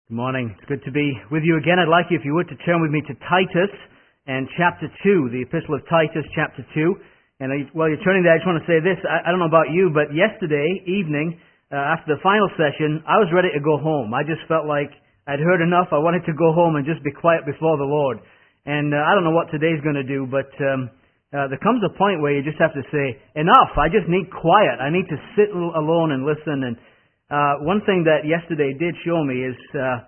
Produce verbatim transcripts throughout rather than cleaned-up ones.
Good morning. It's good to be with you again. I'd like you, if you would, to turn with me to Titus and chapter two, the Epistle of Titus, chapter two. And I, while you're turning there, I just want to say this. I, I don't know about you, but yesterday evening, uh, after the final session, I was ready to go home. I just felt like I'd heard enough. I wanted to go home and just be quiet before the Lord. And uh, I don't know what today's going to do, but um, uh, there comes a point where you just have to say, enough. I just need quiet. I need to sit alone and listen. And Uh, one thing that yesterday did show me is uh,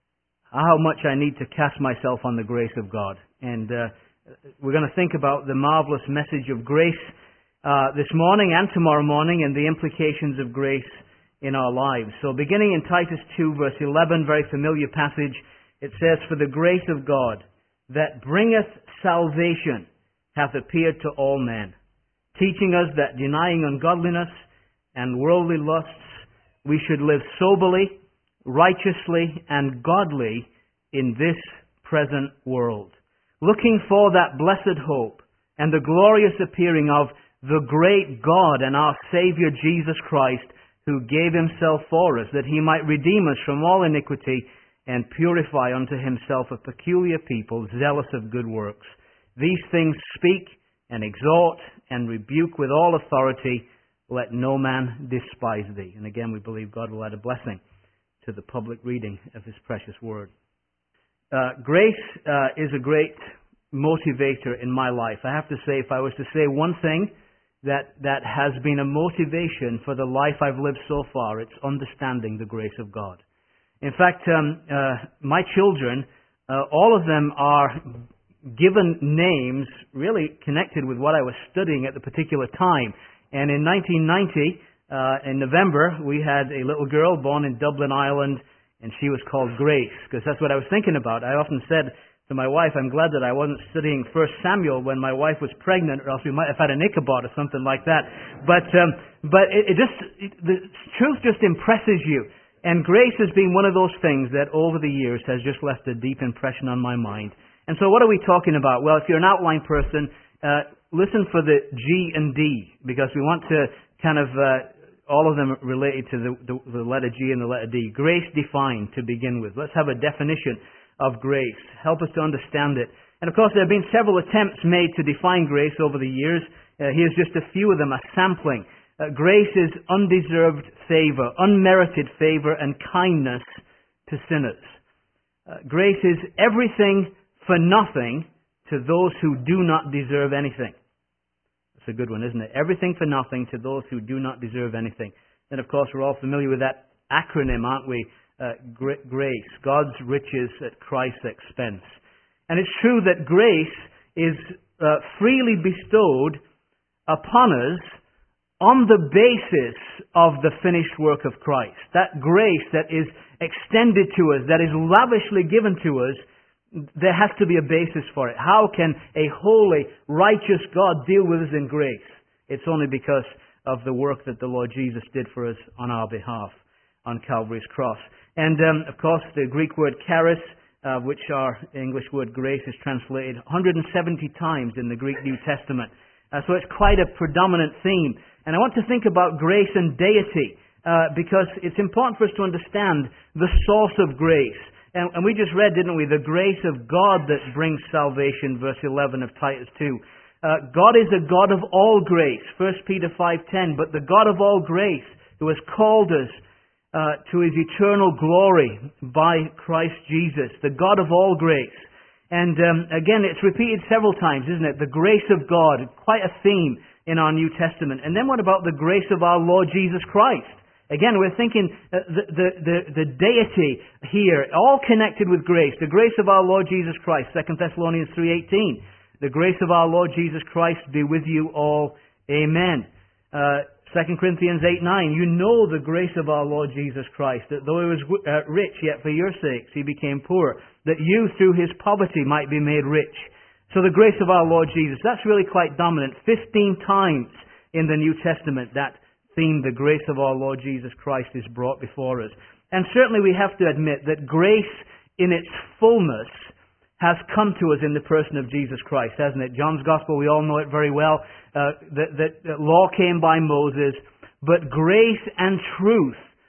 how much I need to cast myself on the grace of God. And uh, we're going to think about the marvelous message of grace uh, this morning and tomorrow morning and the implications of grace in our lives. So beginning in Titus two verse eleven, very familiar passage, it says, "For the grace of God that bringeth salvation hath appeared to all men, teaching us that denying ungodliness and worldly lusts, we should live soberly, righteously, and godly in this present world, looking for that blessed hope and the glorious appearing of the great God and our Savior Jesus Christ, who gave himself for us, that he might redeem us from all iniquity and purify unto himself a peculiar people, zealous of good works. These things speak and exhort and rebuke with all authority. Let no man despise thee." And again, we believe God will add a blessing to the public reading of his precious word. Uh, grace uh, is a great motivator in my life. I have to say, if I was to say one thing that, that has been a motivation for the life I've lived so far, it's understanding the grace of God. In fact, um, uh, my children, uh, all of them are given names really connected with what I was studying at the particular time. And in nineteen ninety, uh, in November, we had a little girl born in Dublin, Ireland, and she was called Grace, because that's what I was thinking about. I often said to my wife, I'm glad that I wasn't studying First Samuel when my wife was pregnant, or else we might have had an Ichabod or something like that. But um, but it, it just it, the truth just impresses you. And grace has been one of those things that over the years has just left a deep impression on my mind. And so what are we talking about? Well, if you're an outline person, uh, listen for the G and D, because we want to kind of, uh, all of them related to the, the, the letter G and the letter D. Grace defined to begin with. Let's have a definition of grace. Help us to understand it. And of course, there have been several attempts made to define grace over the years. Uh, here's just a few of them, a sampling. Uh, grace is undeserved favor, unmerited favor and kindness to sinners. Uh, grace is everything for nothing to those who do not deserve anything. That's a good one, isn't it? Everything for nothing to those who do not deserve anything. And of course, we're all familiar with that acronym, aren't we? Uh, GRACE, God's riches at Christ's expense. And it's true that grace is uh, freely bestowed upon us on the basis of the finished work of Christ. That grace that is extended to us, that is lavishly given to us, there has to be a basis for it. How can a holy, righteous God deal with us in grace? It's only because of the work that the Lord Jesus did for us on our behalf on Calvary's cross. And um, of course, the Greek word charis, uh, which our English word grace is translated one hundred seventy times in the Greek New Testament. Uh, so it's quite a predominant theme. And I want to think about grace and deity, uh, because it's important for us to understand the source of grace. And, and we just read, didn't we, the grace of God that brings salvation, verse eleven of Titus two. Uh, God is a God of all grace, First Peter five ten. But the God of all grace, who has called us uh, to his eternal glory by Christ Jesus, the God of all grace. And um, again, it's repeated several times, isn't it? The grace of God, quite a theme in our New Testament. And then what about the grace of our Lord Jesus Christ? Again, we're thinking uh, the, the, the, the deity here, all connected with grace. The grace of our Lord Jesus Christ, Second Thessalonians three eighteen. The grace of our Lord Jesus Christ be with you all. Amen. Uh, Second Corinthians eight nine. You know the grace of our Lord Jesus Christ, that though he was uh, rich, yet for your sakes he became poor, that you through his poverty might be made rich. So the grace of our Lord Jesus, that's really quite dominant. Fifteen times in the New Testament, that theme, the grace of our Lord Jesus Christ, is brought before us. And certainly we have to admit that grace in its fullness has come to us in the person of Jesus Christ, hasn't it? John's Gospel, we all know it very well, uh, that, that, that law came by Moses, but grace and truth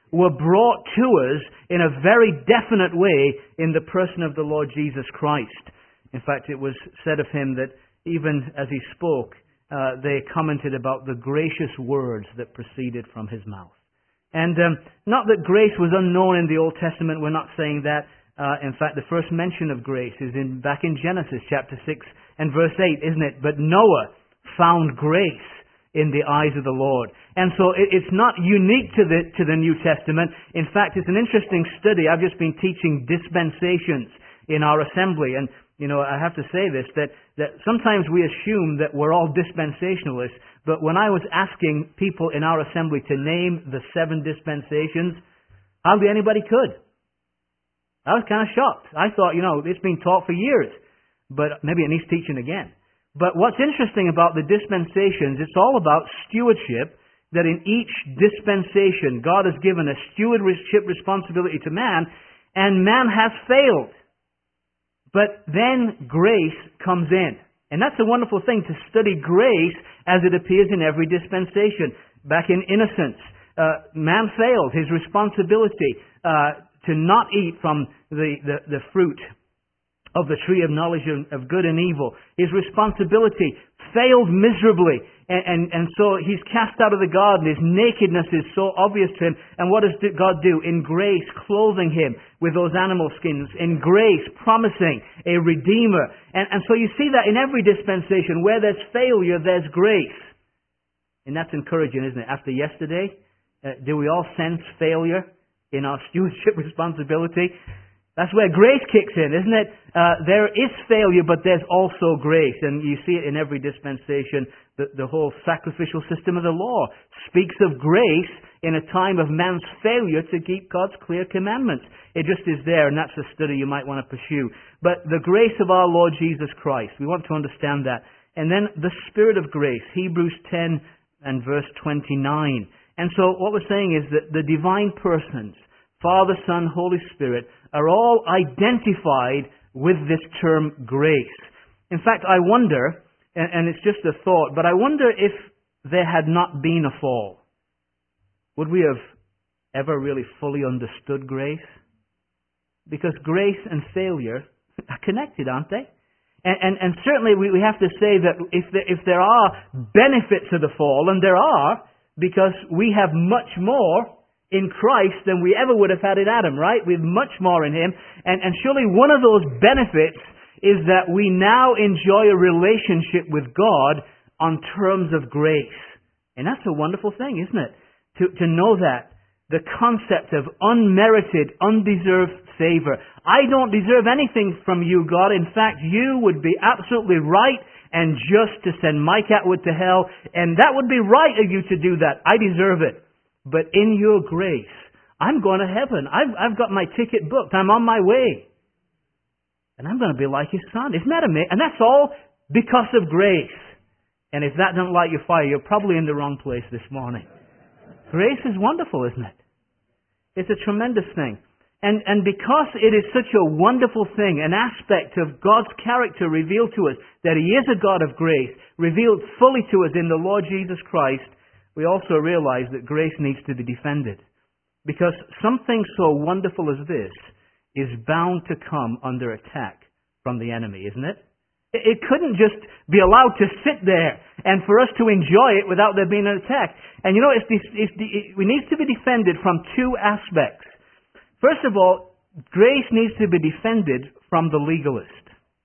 were brought to us in a very definite way in the person of the Lord Jesus Christ. In fact, it was said of him that even as he spoke, uh, they commented about the gracious words that proceeded from his mouth. And um, not that grace was unknown in the Old Testament, we're not saying that. Uh, in fact, the first mention of grace is in back in Genesis chapter six and verse eight, isn't it? But Noah found grace in the eyes of the Lord. And so it, it's not unique to the to the New Testament. In fact, it's an interesting study. I've just been teaching dispensations in our assembly, and you know, I have to say this, that, that sometimes we assume that we're all dispensationalists, but when I was asking people in our assembly to name the seven dispensations, hardly anybody could. I was kind of shocked. I thought, you know, it's been taught for years, but maybe it needs teaching again. But what's interesting about the dispensations, it's all about stewardship, that in each dispensation, God has given a stewardship responsibility to man, and man has failed. But then grace comes in. And that's a wonderful thing, to study grace as it appears in every dispensation. Back in innocence, uh, man failed his responsibility uh, to not eat from the, the, the fruit of the tree of knowledge of, of good and evil. His responsibility failed miserably. And, and, and so he's cast out of the garden. His nakedness is so obvious to him. And what does God do? In grace, clothing him with those animal skins. In grace, promising a Redeemer. And, and so you see that in every dispensation. Where there's failure, there's grace. And that's encouraging, isn't it? After yesterday, uh, do we all sense failure in our stewardship responsibility? That's where grace kicks in, isn't it? Uh, there is failure, but there's also grace. And you see it in every dispensation. The, the whole sacrificial system of the law speaks of grace in a time of man's failure to keep God's clear commandments. It just is there, and that's a study you might want to pursue. But the grace of our Lord Jesus Christ, we want to understand that. And then the Spirit of grace, Hebrews ten and verse twenty-nine. And so what we're saying is that the divine persons, Father, Son, Holy Spirit, are all identified with this term grace. In fact, I wonder, and it's just a thought, but I wonder if there had not been a fall, would we have ever really fully understood grace? Because grace and failure are connected, aren't they? And, and, and certainly we, we have to say that if there, if there are benefits of the fall, and there are, because we have much more in Christ than we ever would have had in Adam, right? We have much more in Him. And, and surely one of those benefits is that we now enjoy a relationship with God on terms of grace. And that's a wonderful thing, isn't it? To, to know that. The concept of unmerited, undeserved favor. I don't deserve anything from you, God. In fact, you would be absolutely right and just to send Mike Atwood to hell. And that would be right of you to do that. I deserve it. But in your grace, I'm going to heaven. I've, I've got my ticket booked. I'm on my way. And I'm going to be like His Son. Isn't that amazing? And that's all because of grace. And if that doesn't light your fire, you're probably in the wrong place this morning. Grace is wonderful, isn't it? It's a tremendous thing. And, and because it is such a wonderful thing, an aspect of God's character revealed to us, that He is a God of grace, revealed fully to us in the Lord Jesus Christ, we also realize that grace needs to be defended. Because something so wonderful as this is bound to come under attack from the enemy, isn't it? It couldn't just be allowed to sit there and for us to enjoy it without there being an attack. And you know, it's, it's, it needs to be defended from two aspects. First of all, grace needs to be defended from the legalist.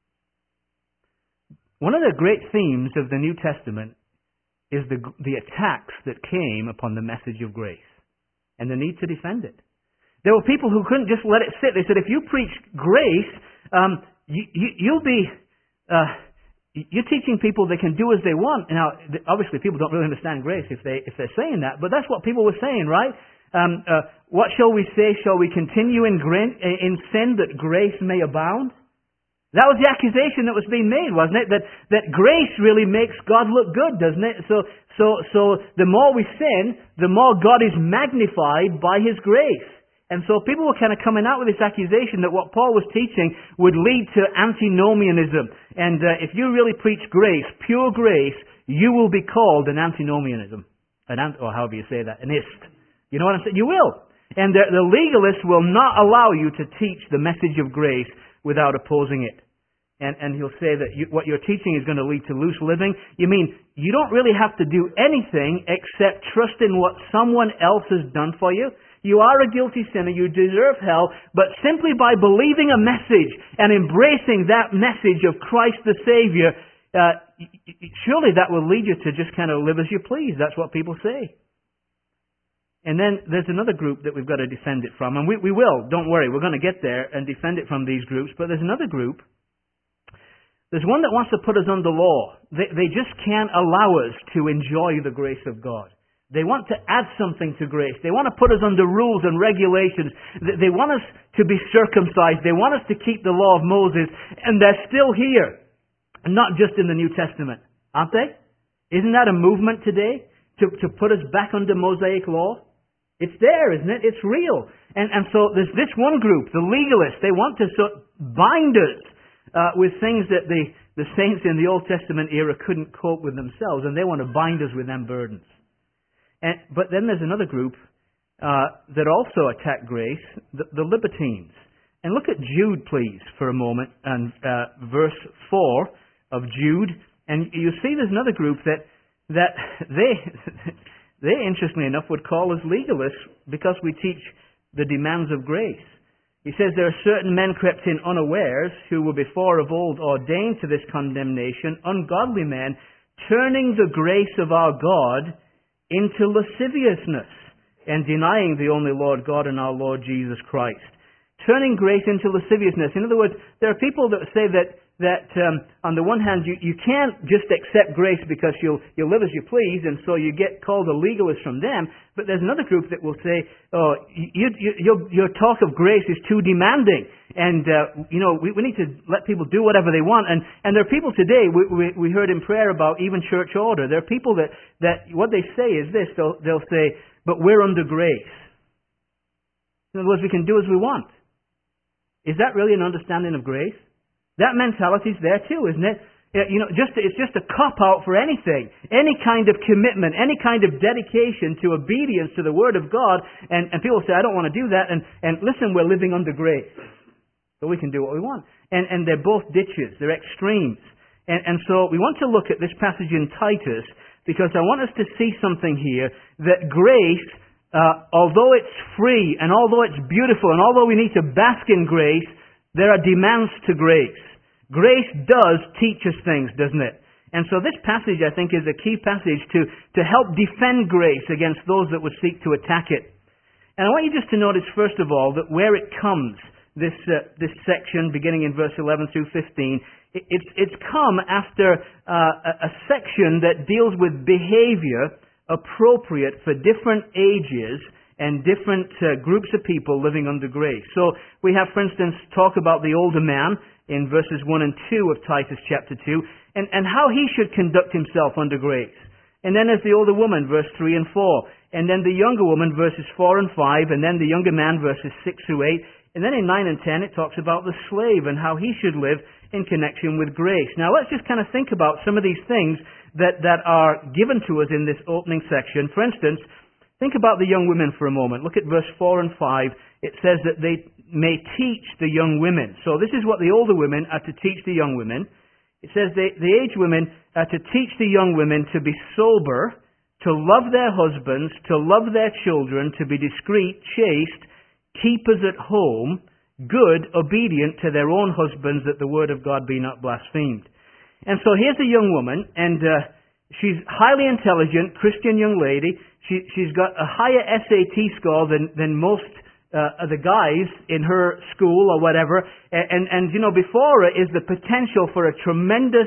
One of the great themes of the New Testament is the, the attacks that came upon the message of grace and the need to defend it. There were people who couldn't just let it sit. They said, if you preach grace, um, you, you, you'll be... Uh, you're teaching people they can do as they want. Now, obviously, people don't really understand grace if they if they're saying that, but that's what people were saying, right? Um, uh, what shall we say? Shall we continue in, grin, in sin that grace may abound? That was the accusation that was being made, wasn't it? That that grace really makes God look good, doesn't it? So so so the more we sin, the more God is magnified by His grace. And so people were kind of coming out with this accusation that what Paul was teaching would lead to antinomianism. And uh, if you really preach grace, pure grace, you will be called an antinomianism. An ant- or however you say that, an ist. You know what I'm saying? You will. And the, the legalist will not allow you to teach the message of grace without opposing it. And, and he'll say that you, what you're teaching is going to lead to loose living. You mean you don't really have to do anything except trust in what someone else has done for you? You are a guilty sinner, you deserve hell, but simply by believing a message and embracing that message of Christ the Savior, uh, surely that will lead you to just kind of live as you please. That's what people say. And then there's another group that we've got to defend it from, and we, we will, don't worry, we're going to get there and defend it from these groups, but there's another group. There's one that wants to put us under law. They, they just can't allow us to enjoy the grace of God. They want to add something to grace. They want to put us under rules and regulations. They want us to be circumcised. They want us to keep the law of Moses. And they're still here. Not just in the New Testament. Aren't they? Isn't that a movement today? To, to put us back under Mosaic law? It's there, isn't it? It's real. And, and so there's this one group, the legalists. They want to so bind us uh, with things that the, the saints in the Old Testament era couldn't cope with themselves. And they want to bind us with them burdens. And, but then there's another group uh, that also attack grace, the, the libertines. And look at Jude, please, for a moment, and uh, verse four of Jude. And you see there's another group that that they, they interestingly enough, would call us legalists because we teach the demands of grace. He says, there are certain men crept in unawares who were before of old ordained to this condemnation, ungodly men, turning the grace of our God into lasciviousness, and denying the only Lord God and our Lord Jesus Christ. Turning grace into lasciviousness. In other words, there are people that say that that um, on the one hand you, you can't just accept grace because you'll you'll live as you please, and so you get called a legalist from them. But there's another group that will say, oh, you, you, your your talk of grace is too demanding, and uh, you know we, we need to let people do whatever they want. And and there are people today we, we we heard in prayer about even church order. There are people that that what they say is this. They'll they'll say, but we're under grace. In other words, we can do as we want. Is that really an understanding of grace? That mentality's there too, isn't it? You know, just it's just a cop-out for anything. Any kind of commitment, any kind of dedication to obedience to the Word of God. And, and people say, I don't want to do that. And, and listen, we're living under grace. So we can do what we want. And, and they're both ditches. They're extremes. And, and so we want to look at this passage in Titus because I want us to see something here that grace, uh, although it's free and although it's beautiful and although we need to bask in grace, there are demands to grace. Grace does teach us things, doesn't it? And so this passage, I think, is a key passage to, to help defend grace against those that would seek to attack it. And I want you just to notice, first of all, that where it comes, this uh, this section, beginning in verse eleven through fifteen, it, it's, it's come after uh, a, a section that deals with behavior appropriate for different ages and different uh, groups of people living under grace. So we have, for instance, talk about the older man in verses one and two of Titus chapter two, and, and how he should conduct himself under grace. And then there's the older woman, verse three and four. And then the younger woman, verses four and five. And then the younger man, verses six through eight. And then in nine and ten, it talks about the slave and how he should live in connection with grace. Now let's just kind of think about some of these things that, that are given to us in this opening section. For instance, think about the young women for a moment. Look at verse four and five. It says that they may teach the young women. So this is what the older women are to teach the young women. It says they, the aged women are to teach the young women to be sober, to love their husbands, to love their children, to be discreet, chaste, keepers at home, good, obedient to their own husbands, that the word of God be not blasphemed. And so here's a young woman, and uh, she's highly intelligent, Christian young lady. She, she's got a higher S A T score than, than most uh, of the guys in her school or whatever. And, and, and, you know, before her is the potential for a tremendous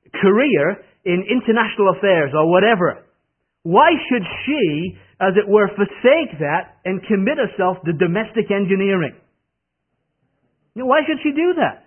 career in international affairs or whatever. Why should she, as it were, forsake that and commit herself to domestic engineering? You know, why should she do that?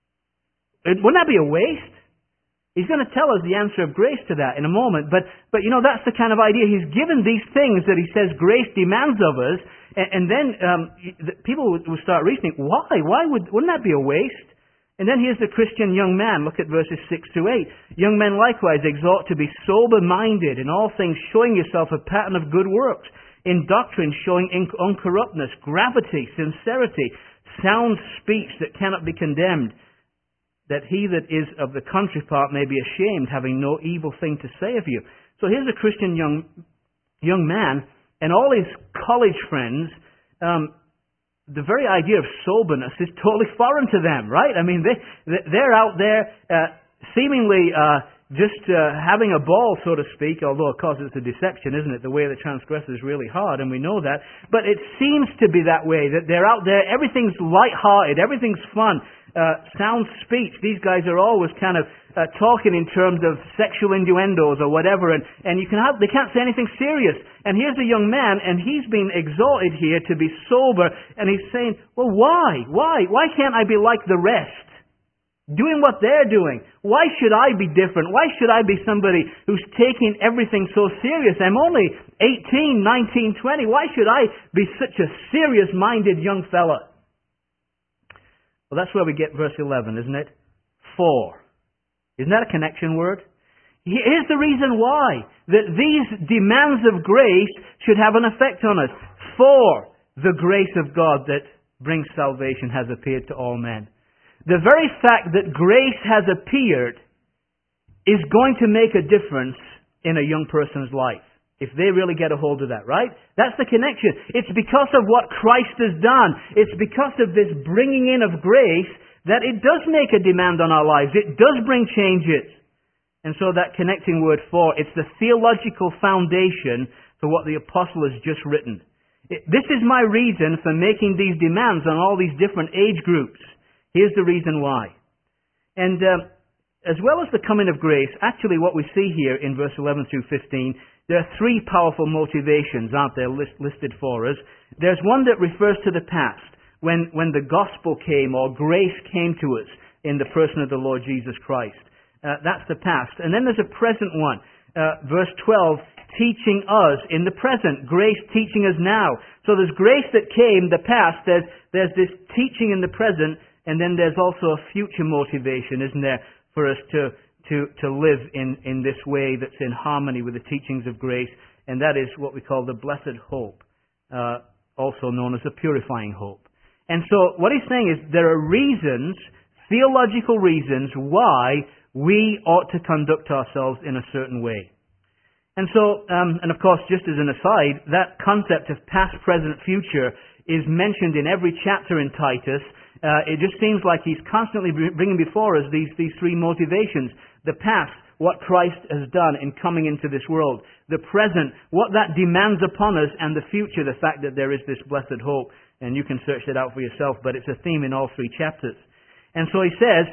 It, wouldn't that be a waste? He's going to tell us the answer of grace to that in a moment. But, but you know, that's the kind of idea. He's given these things that he says grace demands of us. And, and then um, people would, would start reasoning, why? Why would, wouldn't that be a waste? And then here's the Christian young man. Look at verses six to eight. Young men likewise exhort to be sober-minded in all things, showing yourself a pattern of good works. in doctrine showing inc- uncorruptness, gravity, sincerity, sound speech that cannot be condemned, that he that is of the contrary part may be ashamed, having no evil thing to say of you. So here's a Christian young young man, and all his college friends, um, the very idea of soberness is totally foreign to them, right? I mean, they, they're out there uh, seemingly uh, just uh, having a ball, so to speak, although, of course, it's a deception, isn't it? The way of the transgressor is really hard, and we know that. But it seems to be that way, that they're out there, everything's light-hearted, everything's fun, uh, sound speech. These guys are always kind of uh, talking in terms of sexual innuendos or whatever, and, and you can have, they can't say anything serious. And here's a young man, and he's been exhorted here to be sober, and he's saying, well, why? Why? Why can't I be like the rest? Doing what they're doing. Why should I be different? Why should I be somebody who's taking everything so serious? I'm only eighteen, nineteen, twenty. Why should I be such a serious-minded young fella? Well, that's where we get verse eleven, isn't it? For. Isn't that a connection word? Here's the reason why. That these demands of grace should have an effect on us. For the grace of God that brings salvation has appeared to all men. The very fact that grace has appeared is going to make a difference in a young person's life, if they really get a hold of that, right? That's the connection. It's because of what Christ has done. It's because of this bringing in of grace that it does make a demand on our lives. It does bring changes. And so that connecting word for, it's the theological foundation for what the apostle has just written. It, this is my reason for making these demands on all these different age groups. Here's the reason why. And uh, as well as the coming of grace, actually what we see here in verse eleven through fifteen, there are three powerful motivations, aren't there, list, listed for us. There's one that refers to the past, when, when the gospel came or grace came to us in the person of the Lord Jesus Christ. Uh, that's the past. And then there's a present one, uh, verse twelve, teaching us in the present, grace teaching us now. So there's grace that came, the past, there's, there's this teaching in the present, and then there's also a future motivation, isn't there, for us to, to, to live in, in this way that's in harmony with the teachings of grace, and that is what we call the blessed hope, uh, also known as the purifying hope. And so what he's saying is there are reasons, theological reasons, why we ought to conduct ourselves in a certain way. And so, um, and of course, just as an aside, that concept of past, present, future is mentioned in every chapter in Titus. Uh, it just seems like he's constantly bringing before us these, these three motivations. The past, what Christ has done in coming into this world. The present, what that demands upon us. And the future, the fact that there is this blessed hope. And you can search that out for yourself, but it's a theme in all three chapters. And so he says,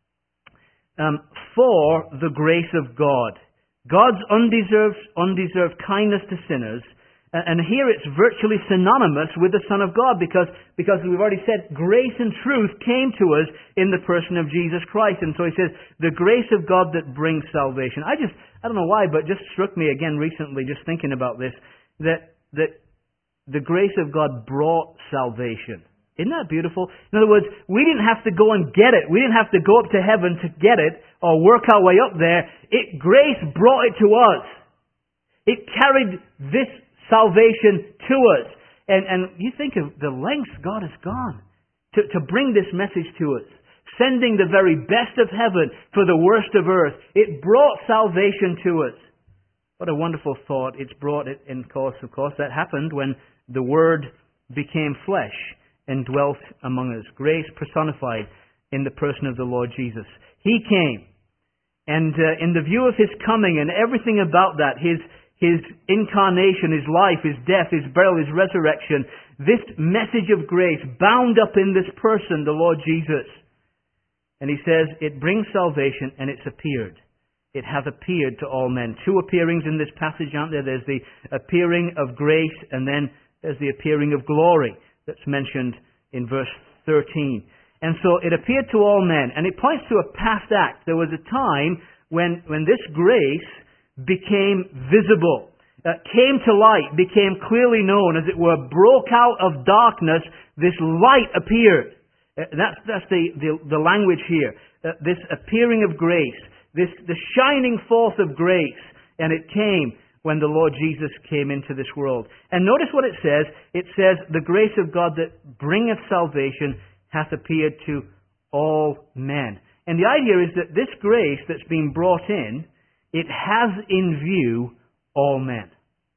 um, for the grace of God. God's undeserved, undeserved kindness to sinners. And here it's virtually synonymous with the Son of God because, because we've already said grace and truth came to us in the person of Jesus Christ. And so he says, the grace of God that brings salvation. I just, I don't know why, but it just struck me again recently, just thinking about this, that, that the grace of God brought salvation. Isn't that beautiful? In other words, we didn't have to go and get it. We didn't have to go up to heaven to get it or work our way up there. It, grace brought it to us. It carried this salvation to us. And, and you think of the lengths God has gone to, to bring this message to us. Sending the very best of heaven for the worst of earth. It brought salvation to us. What a wonderful thought. It's brought it, and of course, of course, that happened when the Word became flesh and dwelt among us. Grace personified in the person of the Lord Jesus. He came. And uh, in the view of His coming and everything about that, His His incarnation, His life, His death, His burial, His resurrection, this message of grace bound up in this person, the Lord Jesus. And he says, it brings salvation and it's appeared. It hath appeared to all men. Two appearings in this passage, aren't there? There's the appearing of grace and then there's the appearing of glory that's mentioned in verse thirteen. And so it appeared to all men. And it points to a past act. There was a time when, when this grace became visible, uh, came to light, became clearly known, as it were, broke out of darkness, this light appeared. Uh, that's that's the, the, the language here. Uh, this appearing of grace, this the shining forth of grace, and it came when the Lord Jesus came into this world. And notice what it says. It says, the grace of God that bringeth salvation hath appeared to all men. And the idea is that this grace that's being brought in, it has in view all men.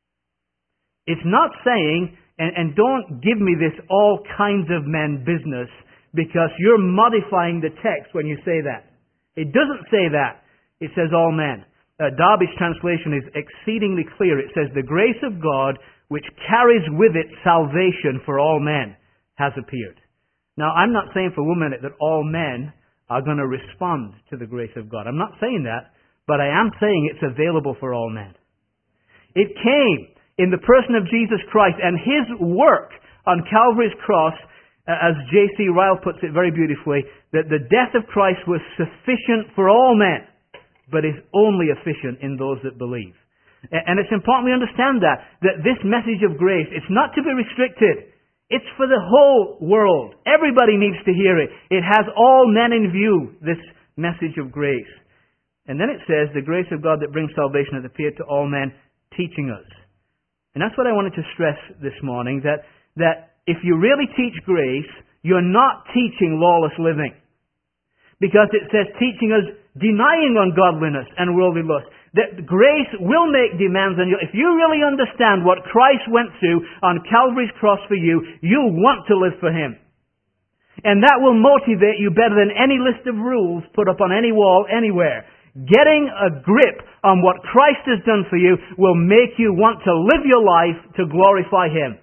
It's not saying, and, and don't give me this all kinds of men business, because you're modifying the text when you say that. It doesn't say that. It says all men. Uh, Darby's translation is exceedingly clear. It says, the grace of God, which carries with it salvation for all men, has appeared. Now, I'm not saying for one minute that all men are going to respond to the grace of God. I'm not saying that, but I am saying it's available for all men. It came in the person of Jesus Christ, and His work on Calvary's cross, as J C Ryle puts it very beautifully, that the death of Christ was sufficient for all men, but is only efficient in those that believe. And it's important we understand that, that this message of grace, it's not to be restricted. It's for the whole world. Everybody needs to hear it. It has all men in view, this message of grace. And then it says, the grace of God that brings salvation hath appeared to all men, teaching us. And that's what I wanted to stress this morning, that, that if you really teach grace, you're not teaching lawless living. Because it says teaching us denying ungodliness and worldly lust. That grace will make demands on you. If you really understand what Christ went through on Calvary's cross for you, you'll want to live for Him. And that will motivate you better than any list of rules put up on any wall anywhere. Getting a grip on what Christ has done for you will make you want to live your life to glorify Him.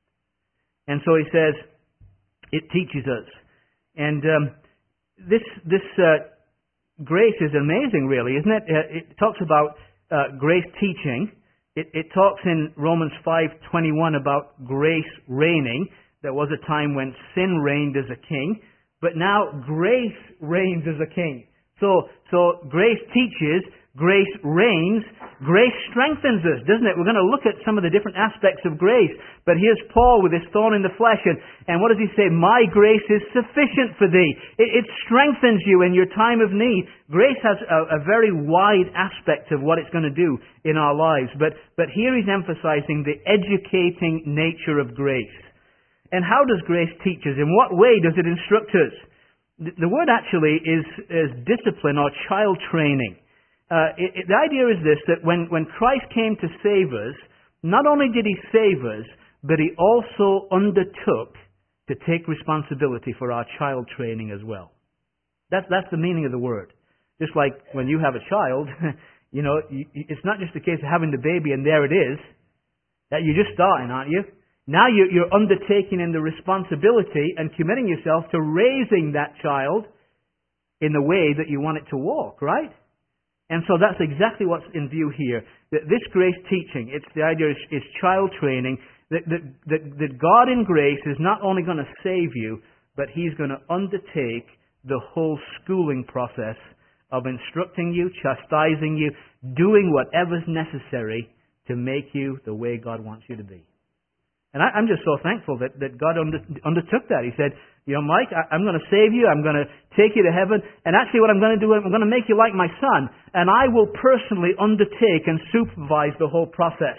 And so he says, it teaches us. And um, this this uh, grace is amazing, really, isn't it? It talks about uh, grace teaching. It, it talks in Romans five twenty-one about grace reigning. There was a time when sin reigned as a king, but now grace reigns as a king. So, so grace teaches, grace reigns, grace strengthens us, doesn't it? We're going to look at some of the different aspects of grace. But here's Paul with his thorn in the flesh. And, and what does he say? My grace is sufficient for thee. It, it strengthens you in your time of need. Grace has a, a very wide aspect of what it's going to do in our lives. But, but here he's emphasizing the educating nature of grace. And how does grace teach us? In what way does it instruct us? The, the word actually is, is discipline or child training. Uh, it, it, the idea is this, that when, when Christ came to save us, not only did He save us, but He also undertook to take responsibility for our child training as well. That's, that's the meaning of the word. Just like when you have a child, you know, you, it's not just a case of having the baby and there it is. That you're just starting, aren't you? Now you're, you're undertaking in the responsibility and committing yourself to raising that child in the way that you want it to walk, right? And so that's exactly what's in view here. That this grace teaching, it's the idea is, is child training. That, that, that, that God in grace is not only going to save you, but He's going to undertake the whole schooling process of instructing you, chastising you, doing whatever's necessary to make you the way God wants you to be. And I, I'm just so thankful that, that God under, undertook that. He said, you know, Mike, I, I'm going to save you. I'm going to take you to heaven. And actually what I'm going to do, I'm going to make you like my son. And I will personally undertake and supervise the whole process.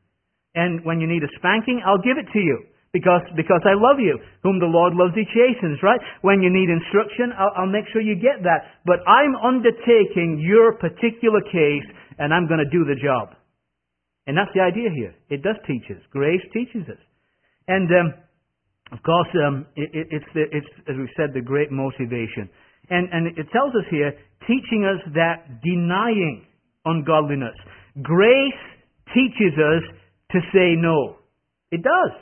And when you need a spanking, I'll give it to you. Because, because I love you. Whom the Lord loves, He chastens, right? When you need instruction, I'll, I'll make sure you get that. But I'm undertaking your particular case, and I'm going to do the job. And that's the idea here. It does teach us. Grace teaches us. And, um, of course, um, it, it, it's, the, it's, as we said, the great motivation. And, and it tells us here, teaching us that denying ungodliness. Grace teaches us to say no. It does.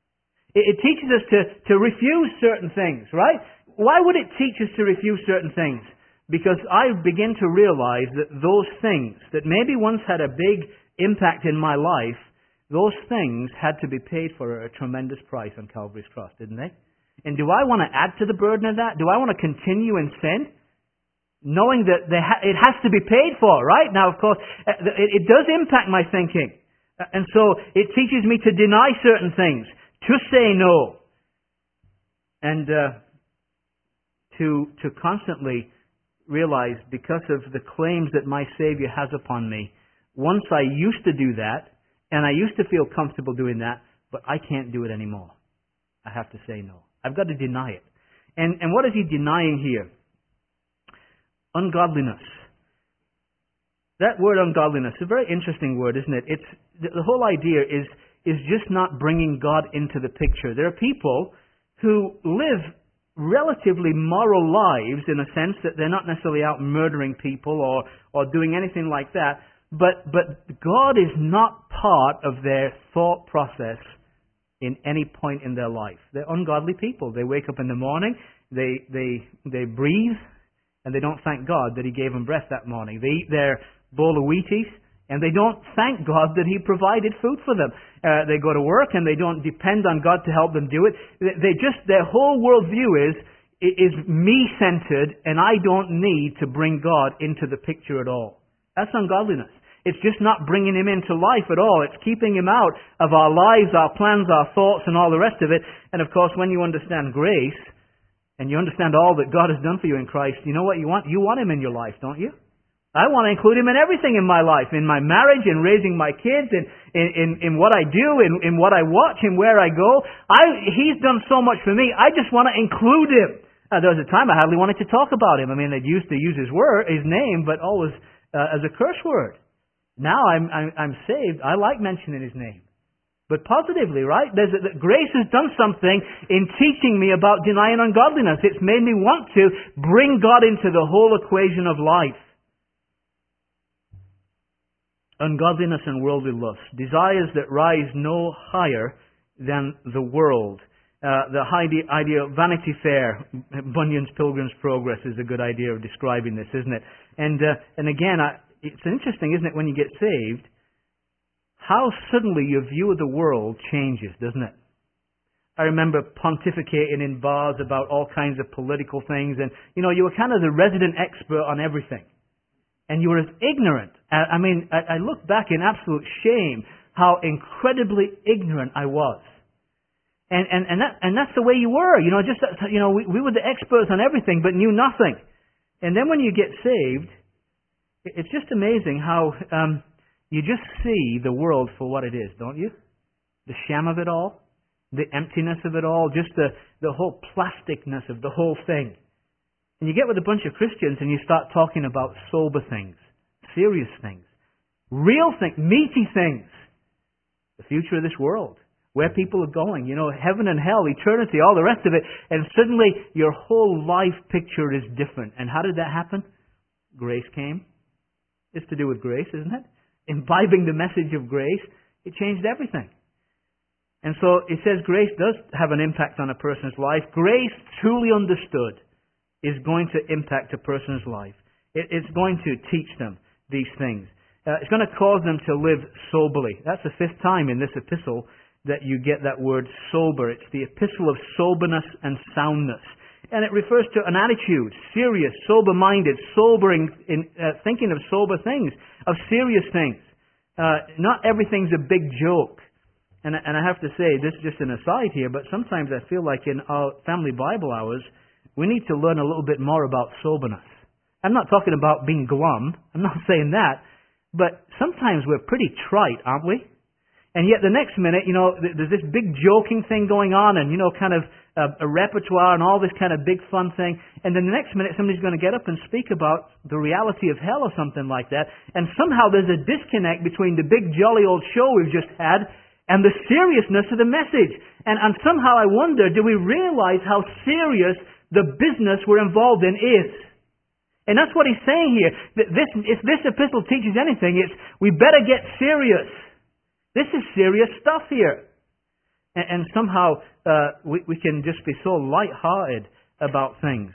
It, it teaches us to, to refuse certain things, right? Why would it teach us to refuse certain things? Because I begin to realize that those things that maybe once had a big impact in my life, those things had to be paid for a tremendous price on Calvary's cross, didn't they? And do I want to add to the burden of that? Do I want to continue in sin? Knowing that they ha- it has to be paid for, right? Now, of course, it, it does impact my thinking. And so it teaches me to deny certain things, to say no, and uh, to, to constantly realize, because of the claims that my Savior has upon me, Once I used to do that, and I used to feel comfortable doing that, but I can't do it anymore. I have to say no. I've got to deny it. And, and what is he denying here? Ungodliness. That word ungodliness is a very interesting word, isn't it? It's the, the whole idea is is just not bringing God into the picture. There are people who live relatively moral lives in a sense that they're not necessarily out murdering people or or doing anything like that, but but God is not part of their thought process in any point in their life. They're ungodly people. They wake up in the morning, they they they breathe, and they don't thank God that He gave them breath that morning. They eat their bowl of Wheaties, and they don't thank God that He provided food for them. Uh, they go to work, and they don't depend on God to help them do it. They just, their whole worldview is, is me-centered, and I don't need to bring God into the picture at all. That's ungodliness. It's just not bringing Him into life at all. It's keeping Him out of our lives, our plans, our thoughts, and all the rest of it. And of course, when you understand grace, and you understand all that God has done for you in Christ, you know what you want? You want Him in your life, don't you? I want to include Him in everything in my life, in my marriage, in raising my kids, in in, in, in what I do, in, in what I watch, in where I go. I, He's done so much for me, I just want to include Him. Now, there was a time I hardly wanted to talk about Him. I mean, they'd used to use His word, His name, but always uh, as a curse word. Now I'm, I'm I'm saved, I like mentioning His name. But positively, right? There's a, grace has done something in teaching me about denying ungodliness. It's made me want to bring God into the whole equation of life. Ungodliness and worldly lust, desires that rise no higher than the world. Uh, the idea of Vanity Fair, Bunyan's Pilgrim's Progress is a good idea of describing this, isn't it? And uh, and again, I, it's interesting, isn't it, when you get saved, how suddenly your view of the world changes, doesn't it? I remember pontificating in bars about all kinds of political things, and you know, you were kind of the resident expert on everything. And you were as ignorant. I mean, I look back in absolute shame how incredibly ignorant I was. And and and, that, and that's the way you were. You know, just you know, we, we were the experts on everything, but knew nothing. And then when you get saved, it's just amazing how um, you just see the world for what it is, don't you? The sham of it all, the emptiness of it all, just the the whole plasticness of the whole thing. And you get with a bunch of Christians and you start talking about sober things, serious things, real things, meaty things, the future of this world, where people are going, you know, heaven and hell, eternity, all the rest of it, and suddenly your whole life picture is different. And how did that happen? Grace came. It's to do with grace, isn't it? Imbibing the message of grace, it changed everything. And so it says grace does have an impact on a person's life. Grace, truly understood, is going to impact a person's life. It, it's going to teach them these things. Uh, it's going to cause them to live soberly. That's the fifth time in this epistle that you get that word sober. It's the epistle of soberness and soundness. And it refers to an attitude, serious, sober-minded, sobering, in, uh, thinking of sober things, of serious things. Uh, not everything's a big joke. And, and I have to say, this is just an aside here, but sometimes I feel like in our family Bible hours, we need to learn a little bit more about soberness. I'm not talking about being glum. I'm not saying that. But sometimes we're pretty trite, aren't we? And yet the next minute, you know, there's this big joking thing going on and, you know, kind of a, a repertoire and all this kind of big fun thing. And then the next minute somebody's going to get up and speak about the reality of hell or something like that. And somehow there's a disconnect between the big jolly old show we've just had and the seriousness of the message. And, and somehow I wonder, do we realize how serious the business we're involved in is? And that's what he's saying here. This, if this epistle teaches anything, it's we better get serious. This is serious stuff here. And, and somehow uh, we, we can just be so light-hearted about things.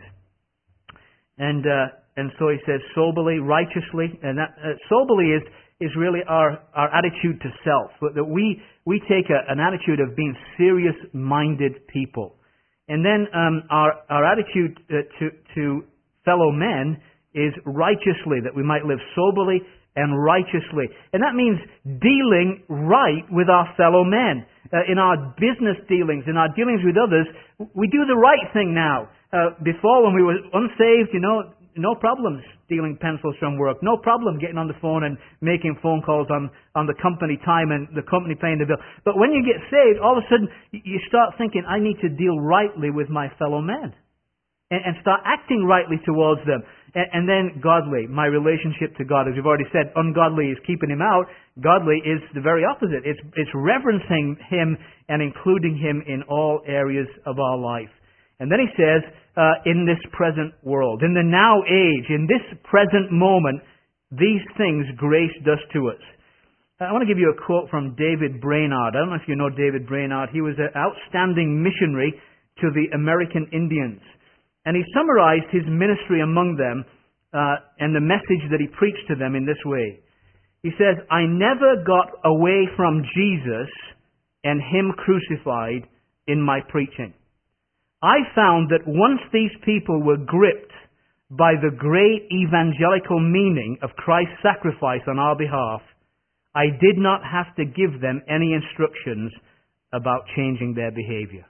And uh, and so he says soberly, righteously, and that uh, soberly is is really our, our attitude to self. That we we take a, an attitude of being serious-minded people. And then um, our our attitude uh, to to fellow men is righteously, that we might live soberly and righteously. And that means dealing right with our fellow men. Uh, in our business dealings, in our dealings with others, we do the right thing now. Uh, before, when we were unsaved, you know, no problem stealing pencils from work. No problem getting on the phone and making phone calls on, on the company time and the company paying the bill. But when you get saved, all of a sudden you start thinking, I need to deal rightly with my fellow men. And, and start acting rightly towards them. And, and then godly, my relationship to God. As we've already said, ungodly is keeping Him out. Godly is the very opposite. It's, it's reverencing Him and including Him in all areas of our life. And then he says, uh, in this present world, in the now age, in this present moment, these things grace does to us. I want to give you a quote from David Brainerd. I don't know if you know David Brainerd. He was an outstanding missionary to the American Indians. And he summarized his ministry among them uh, and the message that he preached to them in this way. He says, I never got away from Jesus and Him crucified in my preaching. I found that once these people were gripped by the great evangelical meaning of Christ's sacrifice on our behalf, I did not have to give them any instructions about changing their behavior.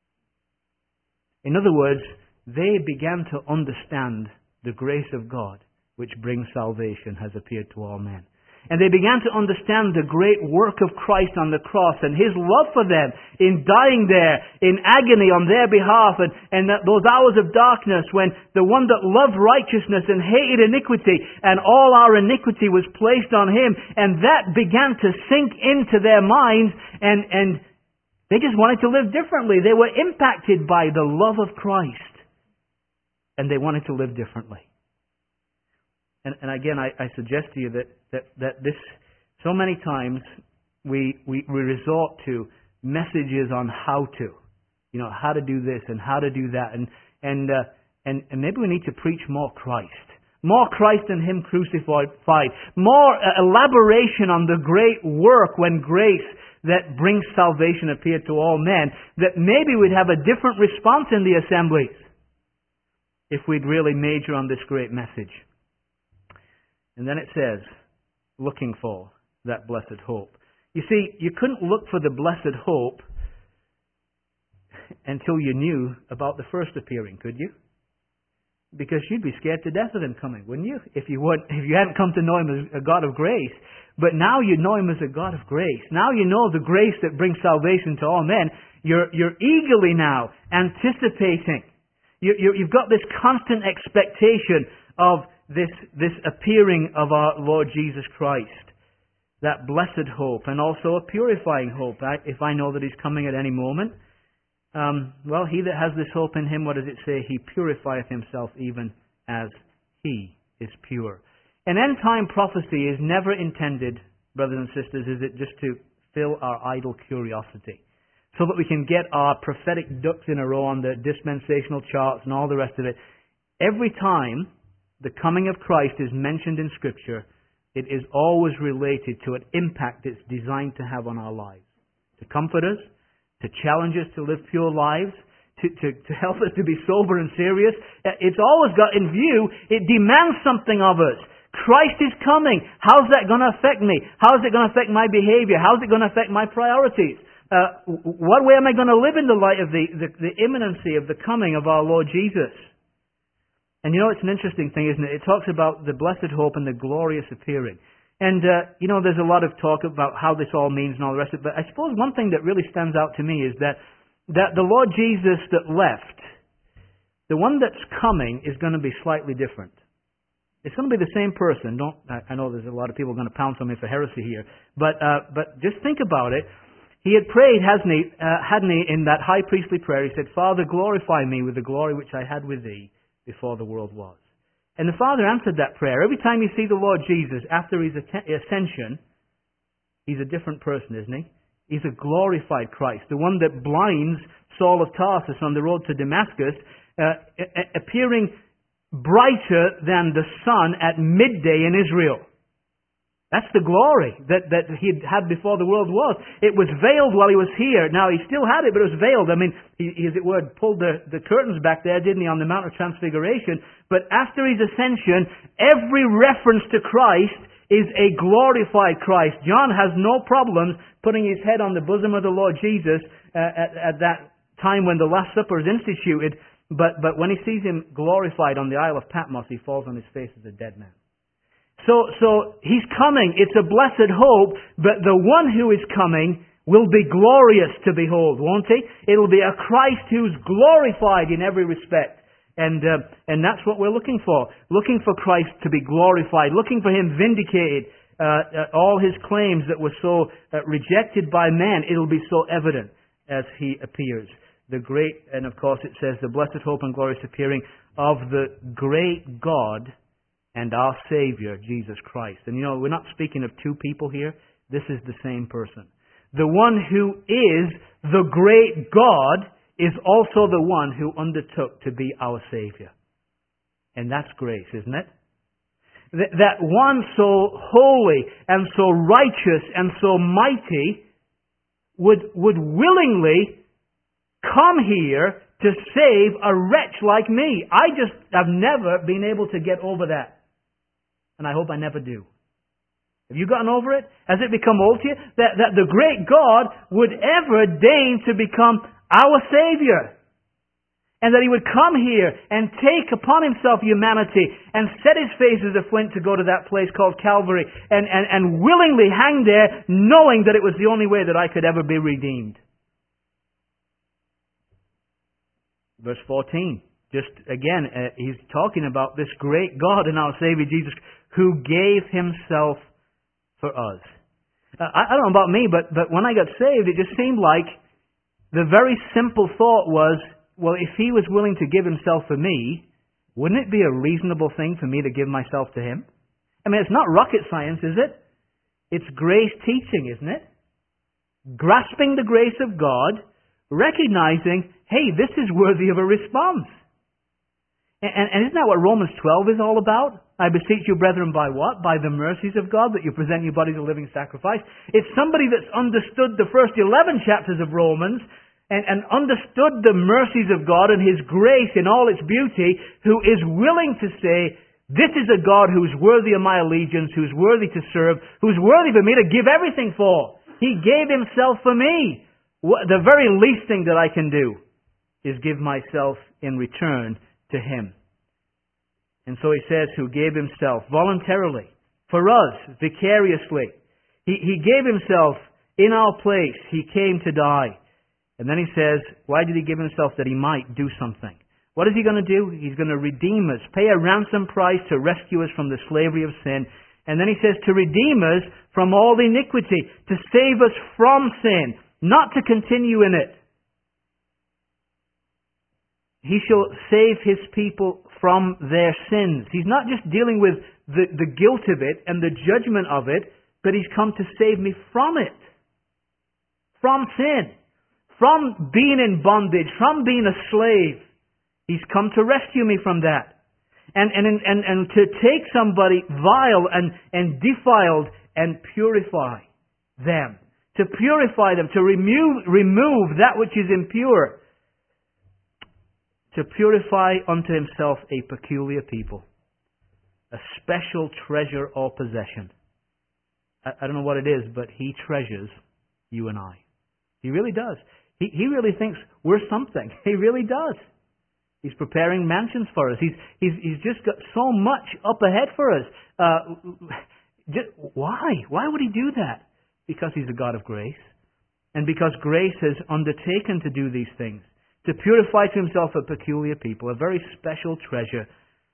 In other words, they began to understand the grace of God which brings salvation has appeared to all men. And they began to understand the great work of Christ on the cross and His love for them in dying there in agony on their behalf, and, and that those hours of darkness when the one that loved righteousness and hated iniquity and all our iniquity was placed on Him, and that began to sink into their minds, and, and they just wanted to live differently. They were impacted by the love of Christ and they wanted to live differently. And, and again, I, I suggest to you that, that, that this, so many times we, we, we resort to messages on how to, you know, how to do this and how to do that. And, and, uh, and, and maybe we need to preach more Christ. More Christ and Him crucified. More uh, elaboration on the great work when grace that brings salvation appeared to all men. That maybe we'd have a different response in the assemblies if we'd really major on this great message. And then it says, looking for that blessed hope. You see, you couldn't look for the blessed hope until you knew about the first appearing, could you? Because you'd be scared to death of Him coming, wouldn't you? If you weren't, if you hadn't come to know Him as a God of grace. But now you know Him as a God of grace. Now you know the grace that brings salvation to all men. You're, you're eagerly now anticipating. You, you, you've got this constant expectation of This, this appearing of our Lord Jesus Christ, that blessed hope, and also a purifying hope. I, if I know that He's coming at any moment, um, well, he that has this hope in Him, what does it say? He purifieth himself even as He is pure. An end-time prophecy is never intended, brothers and sisters, is it just to fill our idle curiosity, so that we can get our prophetic ducks in a row on the dispensational charts and all the rest of it. Every time the coming of Christ is mentioned in Scripture, it is always related to an impact it's designed to have on our lives. To comfort us, to challenge us to live pure lives, to, to, to help us to be sober and serious. It's always got in view, it demands something of us. Christ is coming. How's that going to affect me? How's it going to affect my behavior? How's it going to affect my priorities? Uh, what way am I going to live in the light of the, the, the imminency of the coming of our Lord Jesus? And you know, it's an interesting thing, isn't it? It talks about the blessed hope and the glorious appearing. And, uh, you know, there's a lot of talk about how this all means and all the rest of it. But I suppose one thing that really stands out to me is that, that the Lord Jesus that left, the one that's coming is going to be slightly different. It's going to be the same person. Don't, I, I know there's a lot of people going to pounce on me for heresy here. But, uh, but just think about it. He had prayed, hasn't he, uh, hadn't he, in that high priestly prayer. He said, Father, glorify me with the glory which I had with Thee before the world was. And the Father answered that prayer. Every time you see the Lord Jesus after His ascension, He's a different person, isn't He? He's a glorified Christ, the one that blinds Saul of Tarsus on the road to Damascus, uh, appearing brighter than the sun at midday in Israel. That's the glory that, that He had before the world was. It was veiled while He was here. Now, He still had it, but it was veiled. I mean, He, as it were, pulled the, the curtains back there, didn't He, on the Mount of Transfiguration. But after His ascension, every reference to Christ is a glorified Christ. John has no problems putting his head on the bosom of the Lord Jesus uh, at, at that time when the Last Supper is instituted, but, but when he sees him glorified on the Isle of Patmos, he falls on his face as a dead man. So, so he's coming. It's a blessed hope, but the one who is coming will be glorious to behold, won't he? It'll be a Christ who's glorified in every respect. And, uh, and that's what we're looking for. Looking for Christ to be glorified. Looking for him vindicated. Uh, uh, all his claims that were so uh, rejected by man, it'll be so evident as he appears. The great, and of course it says, the blessed hope and glorious appearing of the great God and our Savior, Jesus Christ. And you know, we're not speaking of two people here. This is the same person. The one who is the great God is also the one who undertook to be our Savior. And that's grace, isn't it? That one so holy and so righteous and so mighty would, would willingly come here to save a wretch like me. I just have never been able to get over that. And I hope I never do. Have you gotten over it? Has it become old to you? That, that the great God would ever deign to become our Savior. And that He would come here and take upon Himself humanity and set His face as a flint to go to that place called Calvary and, and, and willingly hang there knowing that it was the only way that I could ever be redeemed. Verse fourteen. Just again, uh, he's talking about this great God and our Savior Jesus who gave Himself for us. Uh, I, I don't know about me, but, but when I got saved, it just seemed like the very simple thought was, well, if He was willing to give Himself for me, wouldn't it be a reasonable thing for me to give myself to Him? I mean, it's not rocket science, is it? It's grace teaching, isn't it? Grasping the grace of God, recognizing, hey, this is worthy of a response. And, and, and isn't that what Romans twelve is all about? I beseech you, brethren, by what? By the mercies of God, that you present your bodies a living sacrifice. It's somebody that's understood the first eleven chapters of Romans and, and understood the mercies of God and His grace in all its beauty, who is willing to say, this is a God who's worthy of my allegiance, who's worthy to serve, who's worthy for me to give everything for. He gave Himself for me. The very least thing that I can do is give myself in return to Him. And so He says, who gave Himself voluntarily, for us, vicariously. He, he gave Himself in our place. He came to die. And then He says, why did He give Himself? That He might do something. What is He going to do? He's going to redeem us, pay a ransom price to rescue us from the slavery of sin. And then He says to redeem us from all iniquity, to save us from sin, not to continue in it. He shall save His people from their sins. He's not just dealing with the, the guilt of it and the judgment of it, but He's come to save me from it. From sin. From being in bondage. From being a slave. He's come to rescue me from that. And, and, and, and to take somebody vile and, and defiled and purify them. To purify them. To remove, remove that which is impure. To purify unto Himself a peculiar people. A special treasure or possession. I, I don't know what it is, but He treasures you and I. He really does. He, he really thinks we're something. He really does. He's preparing mansions for us. He's, he's, he's just got so much up ahead for us. Uh, just, why? Why would He do that? Because He's a God of grace. And because grace has undertaken to do these things. To purify to Himself a peculiar people, a very special treasure.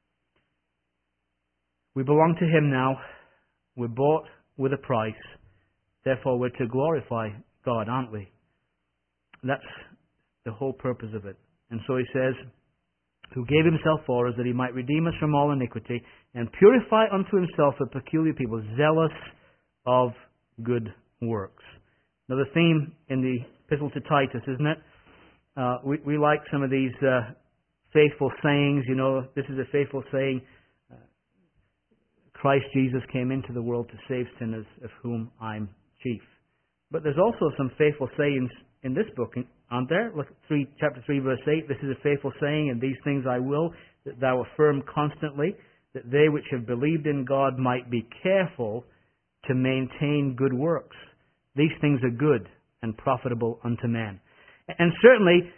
We belong to Him now. We're bought with a price. Therefore, we're to glorify God, aren't we? That's the whole purpose of it. And so He says, who gave Himself for us, that He might redeem us from all iniquity, and purify unto Himself a peculiar people, zealous of good works. Another theme in the Epistle to Titus, isn't it? Uh, we, we like some of these uh, faithful sayings. You know, this is a faithful saying. Uh, Christ Jesus came into the world to save sinners, of whom I'm chief. But there's also some faithful sayings in this book, aren't there? Look, three, chapter three, verse eight. This is a faithful saying, and these things I will, that thou affirm constantly, that they which have believed in God might be careful to maintain good works. These things are good and profitable unto man. And certainly,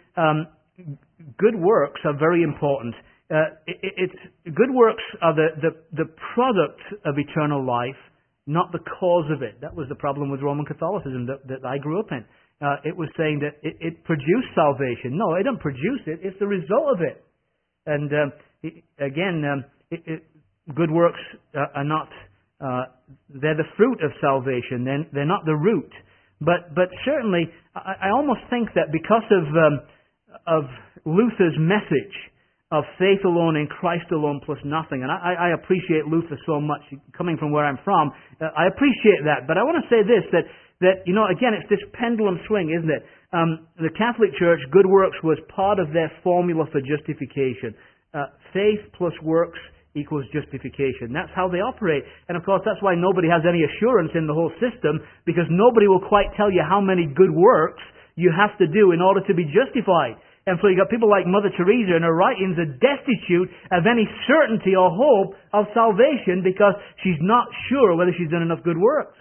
um, good works are very important. Uh, it, it's good works are the, the, the product of eternal life, not the cause of it. That was the problem with Roman Catholicism that, that I grew up in. Uh, it was saying that it, it produced salvation. No, it didn't produce it. It's the result of it. And um, it, again, um, it, it, good works uh, are not, uh, they're the fruit of salvation. They're, they're not the root. But but certainly, I, I almost think that because of um, of Luther's message of faith alone in Christ alone plus nothing, and I, I appreciate Luther so much, coming from where I'm from, uh, I appreciate that. But I want to say this, that, that you know, again, it's this pendulum swing, isn't it? Um, the Catholic Church, good works was part of their formula for justification. Uh, faith plus works equals justification. That's how they operate. And of course, that's why nobody has any assurance in the whole system, because nobody will quite tell you how many good works you have to do in order to be justified. And so you got people like Mother Teresa, and her writings are destitute of any certainty or hope of salvation because she's not sure whether she's done enough good works.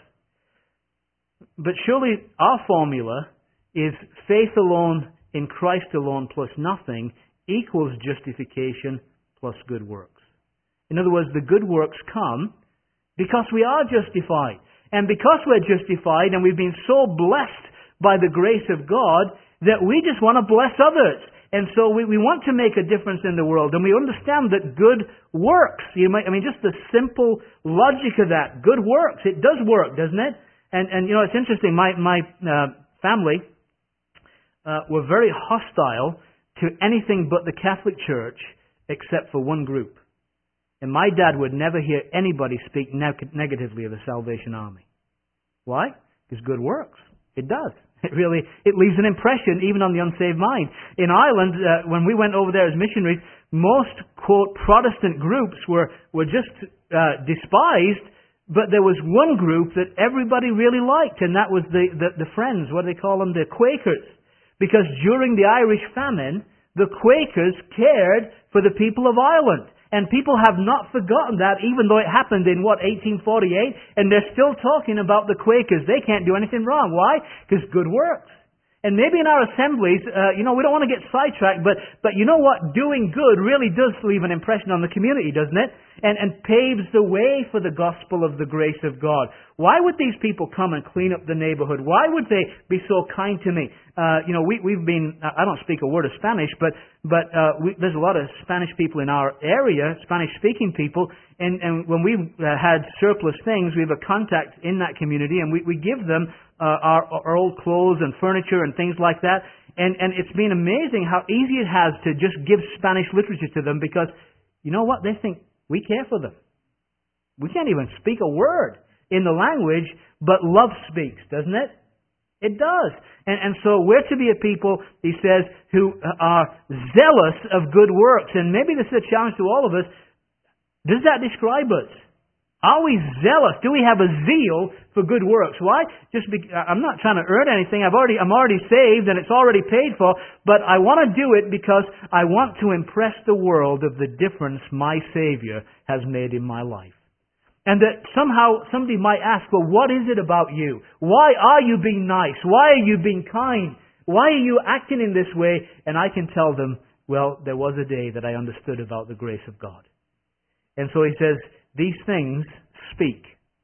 But surely our formula is faith alone in Christ alone plus nothing equals justification plus good works. In other words, the good works come because we are justified. And because we're justified and we've been so blessed by the grace of God that we just want to bless others. And so we, we want to make a difference in the world. And we understand that good works. You might, I mean, just the simple logic of that. Good works. It does work, doesn't it? And, and you know, it's interesting. My, my uh, family uh, were very hostile to anything but the Catholic Church except for one group. And my dad would never hear anybody speak neg- negatively of the Salvation Army. Why? Because good works. It does. It really, it leaves an impression even on the unsaved mind. In Ireland, uh, when we went over there as missionaries, most, quote, Protestant groups were, were just uh, despised, but there was one group that everybody really liked, and that was the, the, the Friends. What do they call them? The Quakers. Because during the Irish famine, the Quakers cared for the people of Ireland. And people have not forgotten that, even though it happened in, what, eighteen forty-eight? And they're still talking about the Quakers. They can't do anything wrong. Why? Because good works. And maybe in our assemblies, uh, you know, we don't want to get sidetracked, but, but you know what? Doing good really does leave an impression on the community, doesn't it? And, and paves the way for the gospel of the grace of God. Why would these people come and clean up the neighborhood? Why would they be so kind to me? Uh, you know, we, we've been, I don't speak a word of Spanish, but, but, uh, we, there's a lot of Spanish people in our area, Spanish speaking people, and, and when we've uh, had surplus things, we have a contact in that community, and we, we give them Uh, our, our old clothes and furniture and things like that. And, and it's been amazing how easy it has to just give Spanish literature to them because, you know what, they think we care for them. We can't even speak a word in the language, but love speaks, doesn't it? It does. And, and so we're to be a people, he says, who are zealous of good works. And maybe this is a challenge to all of us. Does that describe us? Are we zealous? Do we have a zeal for good works? Why? Just be, I'm not trying to earn anything. I've already, I'm already saved and it's already paid for. But I want to do it because I want to impress the world of the difference my Savior has made in my life. And that somehow somebody might ask, well, what is it about you? Why are you being nice? Why are you being kind? Why are you acting in this way? And I can tell them, well, there was a day that I understood about the grace of God. And so he says, these things speak.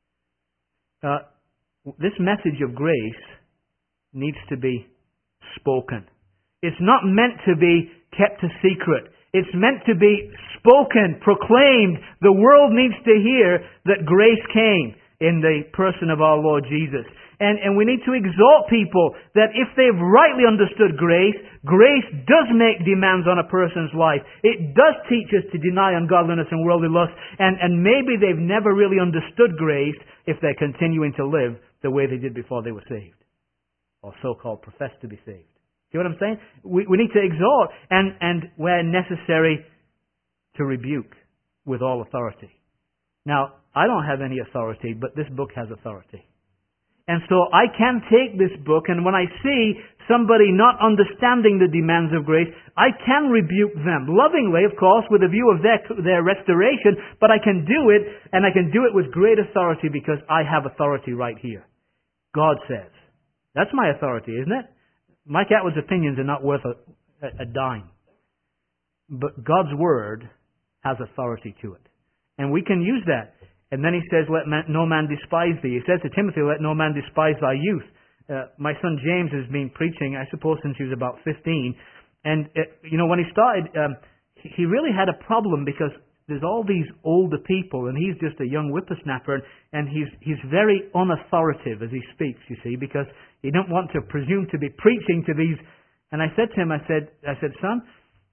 Uh, this message of grace needs to be spoken. It's not meant to be kept a secret. It's meant to be spoken, proclaimed. The world needs to hear that grace came in the person of our Lord Jesus. And, and we need to exhort people that if they've rightly understood grace, grace does make demands on a person's life. It does teach us to deny ungodliness and worldly lust. And, and maybe they've never really understood grace if they're continuing to live the way they did before they were saved. Or so-called profess to be saved. See what I'm saying? We, we need to exhort and, and where necessary to rebuke with all authority. Now, I don't have any authority, but this book has authority. And so I can take this book, and when I see somebody not understanding the demands of grace, I can rebuke them. Lovingly, of course, with a view of their, their restoration, but I can do it, and I can do it with great authority because I have authority right here. God says. That's my authority, isn't it? Mike Atwood's opinions are not worth a, a, a dime. But God's Word has authority to it. And we can use that. And then he says, let man, no man despise thee. He says to Timothy, let no man despise thy youth. Uh, my son James has been preaching, I suppose, since he was about fifteen. And, it, you know, when he started, um, he really had a problem because there's all these older people and he's just a young whippersnapper, and, and he's he's very unauthoritative as he speaks, you see, because he don't want to presume to be preaching to these. And I said to him, I said, I said, son,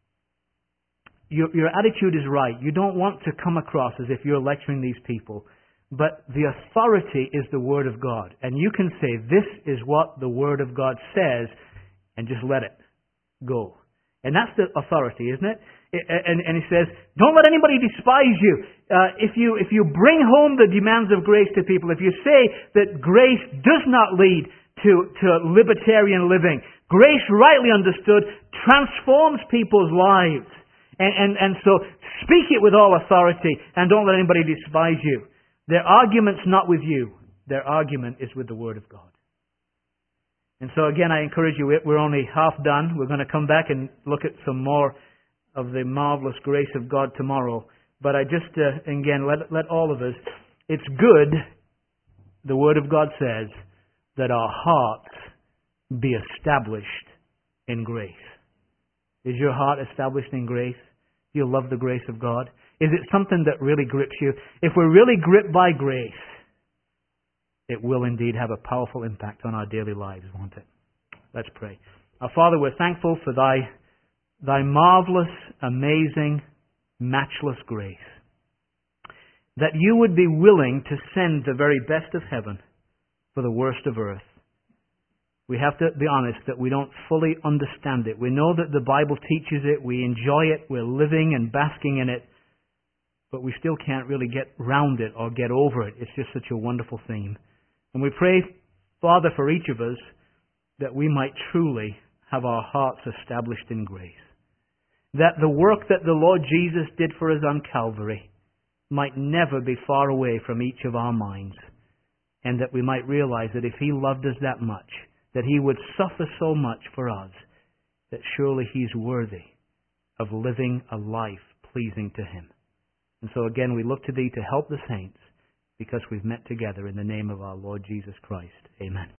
your, your attitude is right. You don't want to come across as if you're lecturing these people. But the authority is the Word of God. And you can say, this is what the Word of God says, and just let it go. And that's the authority, isn't it? And, and he says, don't let anybody despise you. Uh, if you if you bring home the demands of grace to people, if you say that grace does not lead to, to libertarian living, grace rightly understood transforms people's lives. And, and, and so speak it with all authority and don't let anybody despise you. Their argument's not with you. Their argument is with the Word of God. And so again, I encourage you, we're only half done. We're going to come back and look at some more of the marvelous grace of God tomorrow. But I just, uh, again, let, let all of us, it's good, the Word of God says, that our hearts be established in grace. Is your heart established in grace? Do you love the grace of God? Is it something that really grips you? If we're really gripped by grace, it will indeed have a powerful impact on our daily lives, won't it? Let's pray. Our Father, we're thankful for Thy, Thy marvelous, amazing, matchless grace. That You would be willing to send the very best of heaven for the worst of earth. We have to be honest that we don't fully understand it. We know that the Bible teaches it, we enjoy it, we're living and basking in it, but we still can't really get round it or get over it. It's just such a wonderful theme. And we pray, Father, for each of us, that we might truly have our hearts established in grace. That the work that the Lord Jesus did for us on Calvary might never be far away from each of our minds. And that we might realize that if He loved us that much, that He would suffer so much for us, that surely He's worthy of living a life pleasing to Him. And so again, we look to Thee to help the saints, because we've met together in the name of our Lord Jesus Christ. Amen.